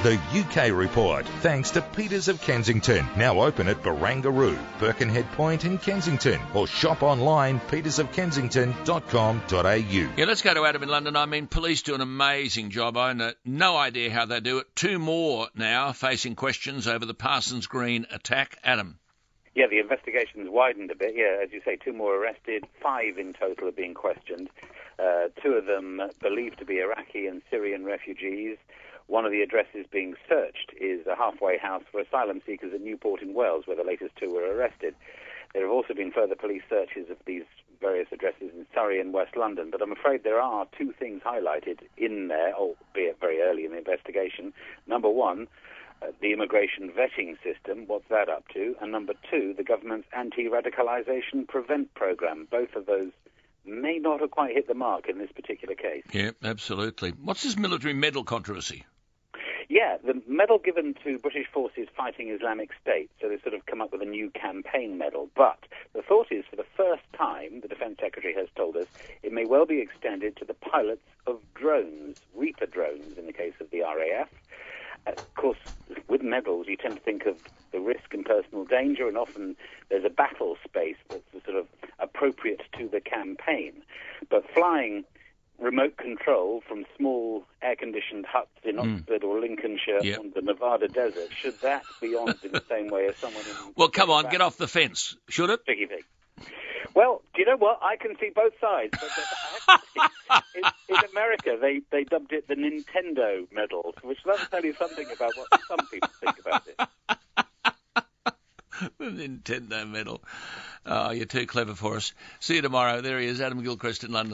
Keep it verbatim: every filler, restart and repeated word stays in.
The U K Report, thanks to Peters of Kensington, now open at Barangaroo, Birkenhead Point in Kensington, or shop online peters of kensington dot com dot a u. Yeah, let's go to Adam in London. I mean, police do an amazing job. I have no idea how they do it. Two more now facing questions over the Parsons Green attack. Adam. Yeah, the investigation's widened a bit. Yeah, as you say, two more arrested, five in total are being questioned. Uh, two of them believed to be Iraqi and Syrian refugees. One of the addresses being searched is a halfway house for asylum seekers at Newport in Wales, where the latest two were arrested. There have also been further police searches of these various addresses in Surrey and West London, but I'm afraid there are two things highlighted in there, albeit very early in the investigation. Number one, uh, the immigration vetting system, what's that up to? And number two, the government's anti-radicalisation prevent programme. Both of those may not have quite hit the mark in this particular case. Yeah, absolutely. What's this military medal controversy? Yeah, the medal given to British forces fighting Islamic State, so they sort of come up with a new campaign medal. But the thought is, for the first time, the Defence Secretary has told us, it may well be extended to the pilots of drones, Reaper drones in the case of the R A F. Uh, of course, with medals, you tend to think of the risk and personal danger, and often there's a battle space that's sort of appropriate to the campaign. But flying remote control from small air-conditioned huts in Oxford mm. or Lincolnshire yep. on the Nevada desert, should that be honoured in the same way as someone in... Well, come on, get off the fence. Should it? Piggy pig. Well, do you know what? I can see both sides. But I have to see, in, in America, they, they dubbed it the Nintendo medal, which does tell you something about what some people think about it. The Nintendo medal. Oh, you're too clever for us. See you tomorrow. There he is, Adam Gilchrist in London.